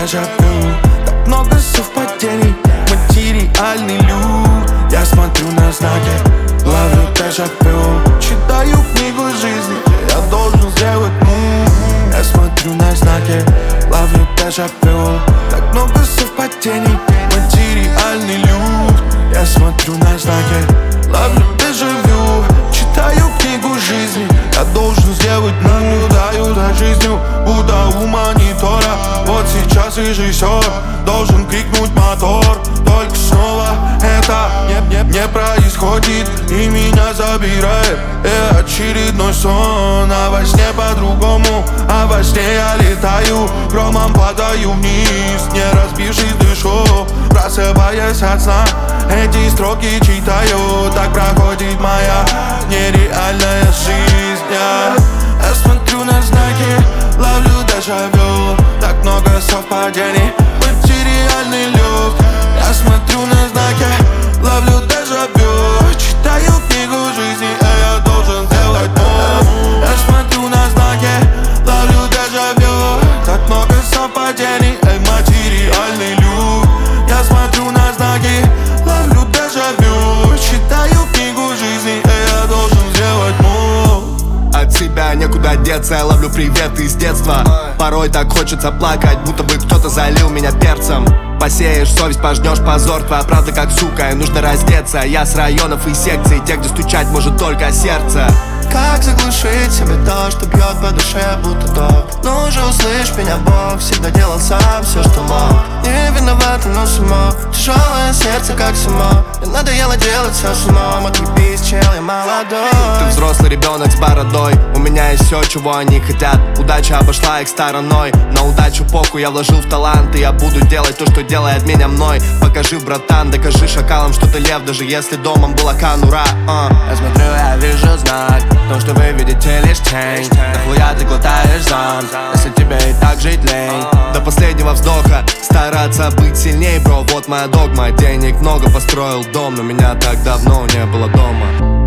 дежавю. Так много совпадений, материальный люд. Я смотрю на знаки, ловлю дежавю. Читаю книгу жизни, я должен сделать мув. Я смотрю на знаки, ловлю дежавю. Так много совпадений, материальный люд. Я смотрю на знаки, ловлю дежавю. Читаю книгу жизни, я должен сделать мув. Наблюдаю за жизнью, будто у монитора. Вот сейчас режиссер должен крикнуть мотор. Только снова это не происходит и меня забирает очередной сон. А во сне по-другому, а во сне я летаю, громом падаю вниз, не разбившись дышу. Просыпаясь от сна, эти строки читаю. Так проходит моя нереальная жизнь. Я смотрю на знаки, ловлю дежавю. Так много совпадений, материальный люд. Я смотрю на знаки, ловлю дежавю. Читаю книгу жизни, я должен сделать мув. Я смотрю на знаки, ловлю дежавю. Так много совпадений, материальный люд. Я смотрю на знаки, ловлю дежавю. Читаю книгу жизни, я должен сделать мув. От себя некуда деться, я ловлю приветы из детства. Порой так хочется плакать, будто бы кто-то залил меня перцем. Посеешь совесть, пожнешь позор, твоя правда как сука, и нужно раздеться. Я с районов и секций, те, где стучать может только сердце. Как заглушить себе то, что бьет по душе, будто ток? Ну же услышь меня, Бог, всегда делал сам все, что мог. Не виноват, но само тяжелое сердце, как само. Мне надоело делать все с умом. Отъебись, чел, я молодой. Ты взрослый ребенок с бородой, у меня есть все, чего они хотят. Удача обошла их стороной, на удачу похуй, я вложил в талант. И я буду делать то, что делает меня мной. Покажи, братан, докажи шакалам, что ты лев, даже если домом была конура. Я смотрю, я вижу знак, то, что вы видите лишь тень. Нахуя ты глотаешь зам, если тебе и так жить лень? До последнего вздоха стараться быть сильней, бро, вот моя догма. Денег много, построил дом, но меня так давно не было дома.